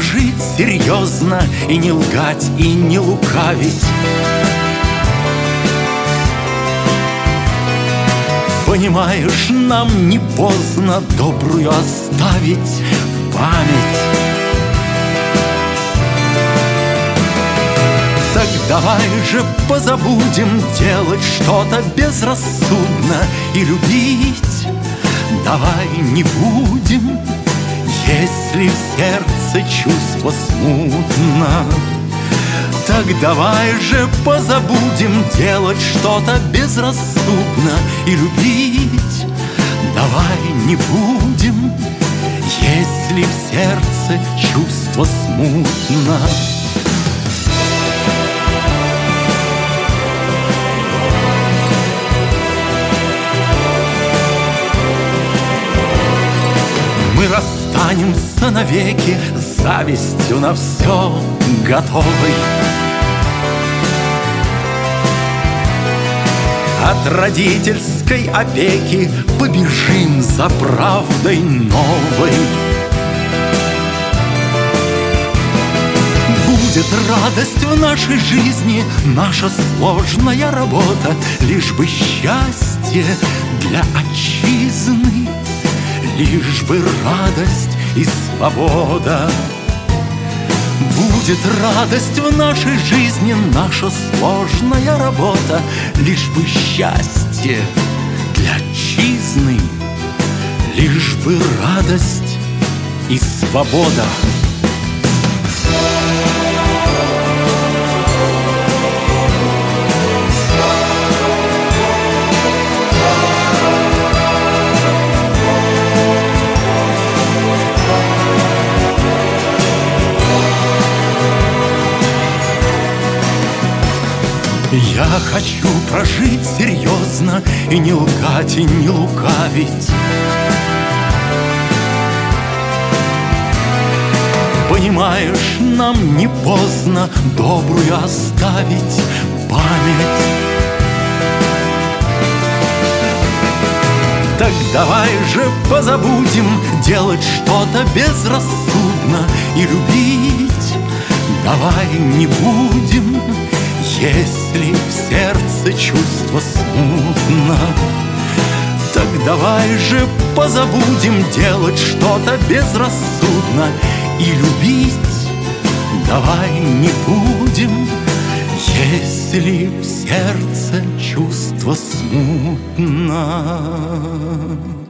прожить серьезно и не лгать, и не лукавить. Понимаешь, нам не поздно добрую оставить память. Так давай же позабудем делать что-то безрассудно и любить. Давай не будем, если в сердце чувство смутно. Так давай же позабудем делать что-то безрассудно и любить. Давай не будем, если в сердце чувство смутно. Мы расстанемся навеки с завистью на все готовой. От родительской опеки побежим за правдой новой. Будет радость в нашей жизни, наша сложная работа, лишь бы счастье для отчизны, лишь бы радость и свобода. Будет радость в нашей жизни, наша сложная работа, лишь бы счастье для отчизны, лишь бы радость и свобода. Я хочу прожить серьезно и не лгать, и не лукавить. Понимаешь, нам не поздно добрую оставить память. Так давай же позабудем делать что-то безрассудно и любить. Давай не будем, если в сердце чувство смутно. Так давай же позабудем делать что-то безрассудно и любить. Давай не будем, если в сердце чувство смутно.